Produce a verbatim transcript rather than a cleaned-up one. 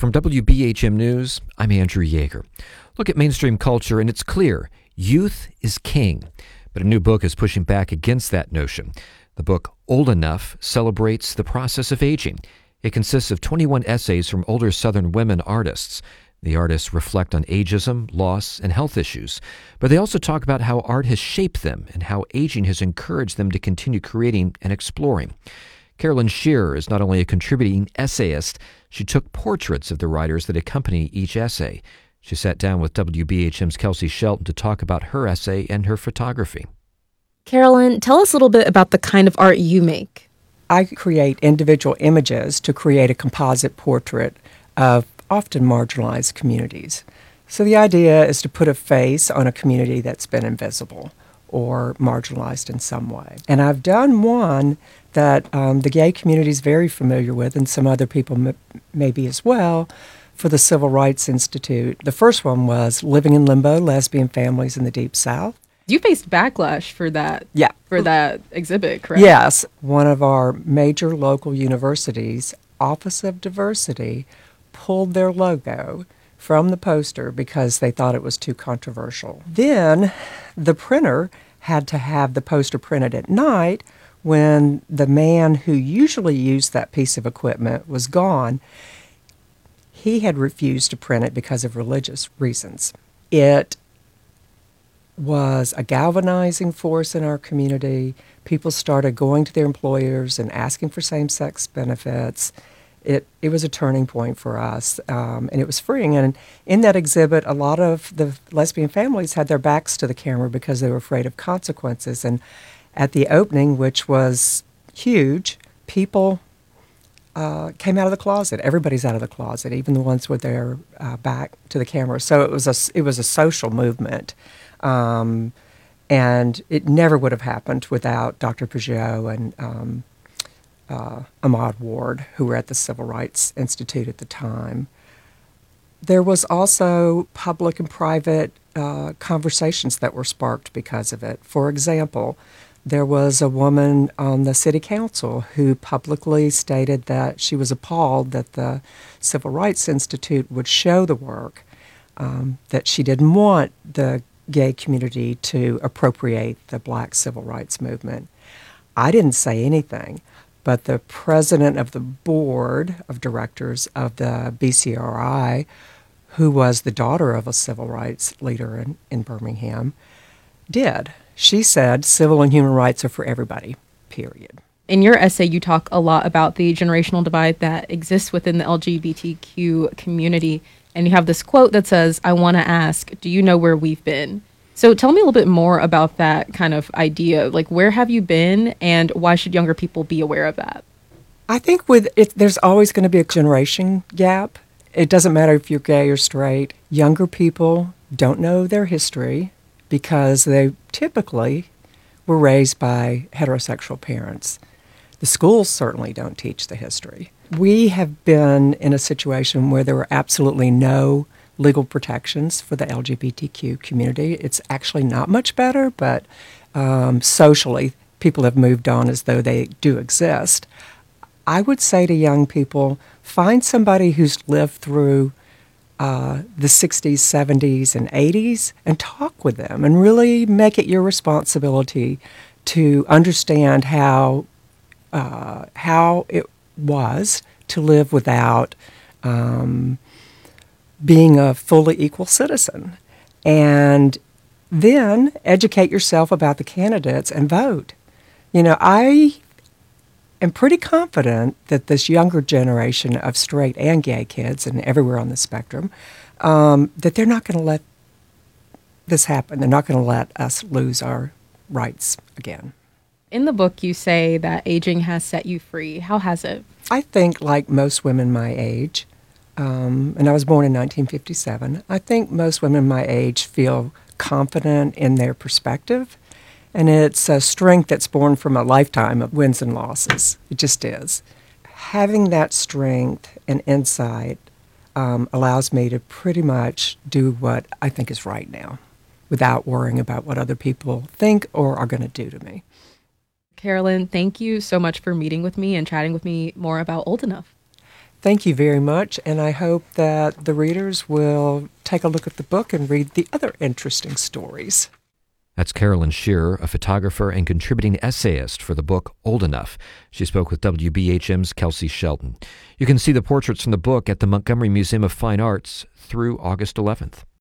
From W B H M News, I'm Andrew Yeager. Look at mainstream culture, and it's clear youth is king. But a new book is pushing back against that notion. The book, Old Enough, celebrates the process of aging. It consists of twenty-one essays from older Southern women artists. The artists reflect on ageism, loss, and health issues. But they also talk about how art has shaped them and how aging has encouraged them to continue creating and exploring. Carolyn Shearer is not only a contributing essayist, she took portraits of the writers that accompany each essay. She sat down with W B H M's Kelsey Shelton to talk about her essay and her photography. Carolyn, tell us a little bit about the kind of art you make. I create individual images to create a composite portrait of often marginalized communities. So the idea is to put a face on a community that's been invisible or marginalized in some way. And I've done one that um, the gay community is very familiar with, and some other people m- maybe as well, for the Civil Rights Institute. The first one was Living in Limbo, Lesbian Families in the Deep South. You faced backlash for that, yeah. for that exhibit, correct? Yes. One of our major local universities, Office of Diversity, pulled their logo from the poster because they thought it was too controversial. Then the printer had to have the poster printed at night when the man who usually used that piece of equipment was gone. He had refused to print it because of religious reasons. It was a galvanizing force in our community. People started going to their employers and asking for same-sex benefits. It it was a turning point for us, um, and it was freeing. And in that exhibit, a lot of the lesbian families had their backs to the camera because they were afraid of consequences. And at the opening, which was huge, people uh, came out of the closet. Everybody's out of the closet, even the ones with their uh, back to the camera. So it was a it was a social movement, um, and it never would have happened without Doctor Peugeot and Um, Uh, Ahmaud Ward, who were at the Civil Rights Institute at the time. There was also public and private uh, conversations that were sparked because of it. For example, there was a woman on the city council who publicly stated that she was appalled that the Civil Rights Institute would show the work, um, that she didn't want the gay community to appropriate the Black civil rights movement. I didn't say anything. But the president of the board of directors of the B C R I, who was the daughter of a civil rights leader in, in Birmingham, did. She said civil and human rights are for everybody, period. In your essay, you talk a lot about the generational divide that exists within the L G B T Q community. And you have this quote that says, "I want to ask, do you know where we've been?" So tell me a little bit more about that kind of idea. Like, where have you been, and why should younger people be aware of that? I think with it, there's always going to be a generation gap. It doesn't matter if you're gay or straight. Younger people don't know their history because they typically were raised by heterosexual parents. The schools certainly don't teach the history. We have been in a situation where there were absolutely no legal protections for the L G B T Q community. It's actually not much better, but um, socially, people have moved on as though they do exist. I would say to young people, find somebody who's lived through uh, the sixties, seventies, and eighties and talk with them and really make it your responsibility to understand how, uh, how it was to live without um, being a fully equal citizen, and then educate yourself about the candidates and vote. You know, I am pretty confident that this younger generation of straight and gay kids, and everywhere on the spectrum, um, that they're not going to let this happen. They're not going to let us lose our rights again. In the book, you say that aging has set you free. How has it? I think, like most women my age, Um, and I was born in nineteen fifty-seven. I think most women my age feel confident in their perspective, and it's a strength that's born from a lifetime of wins and losses. It just is. Having that strength and insight um, allows me to pretty much do what I think is right now without worrying about what other people think or are going to do to me. Carolyn, thank you so much for meeting with me and chatting with me more about Old Enough. Thank you very much, and I hope that the readers will take a look at the book and read the other interesting stories. That's Carolyn Shearer, a photographer and contributing essayist for the book Old Enough. She spoke with W B H M's Kelsey Shelton. You can see the portraits from the book at the Montgomery Museum of Fine Arts through August eleventh.